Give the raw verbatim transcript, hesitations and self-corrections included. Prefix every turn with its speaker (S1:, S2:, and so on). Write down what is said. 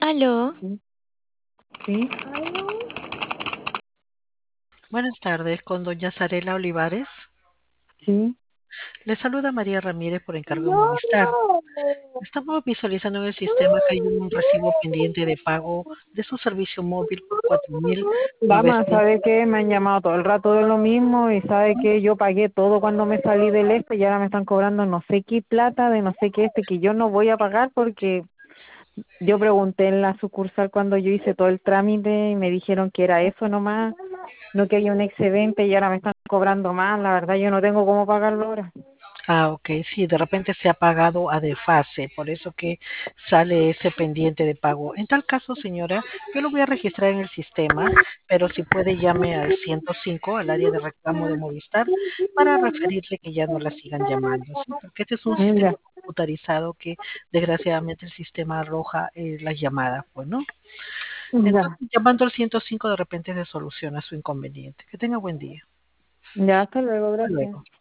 S1: Aló,
S2: Sí, sí,
S3: Buenas tardes, con doña Zarela Olivares.
S2: sí.
S3: Le saluda María Ramírez por encargo de Movistar. Estamos visualizando en el sistema que hay un recibo pendiente de pago de su servicio móvil por cuatro mil
S2: Dama,
S3: novecientos.
S2: ¿sabe qué? Me han llamado todo el rato de lo mismo y sabe que yo pagué todo cuando me salí del este y ahora me están cobrando no sé qué plata de no sé qué este que yo no voy a pagar porque yo pregunté en la sucursal cuando yo hice todo el trámite y me dijeron que era eso nomás, no que había un excedente y ahora me están cobrando más. La verdad yo no tengo cómo pagarlo ahora.
S3: Ah, ok, sí, de repente se ha pagado a desfase, por eso que sale ese pendiente de pago. En tal caso, señora, yo lo voy a registrar en el sistema, pero si puede llame al ciento cinco, al área de reclamo de Movistar, para referirle que ya no la sigan llamando, ¿sí? Porque este es un
S2: Mm,
S3: sistema
S2: Ya,
S3: computarizado que desgraciadamente el sistema arroja eh, las llamadas, pues, ¿no?
S2: ya,
S3: Entonces, llamando al ciento cinco de repente se soluciona su inconveniente. Que tenga buen día.
S2: ya, hasta luego,
S3: Hasta
S2: gracias.
S3: luego.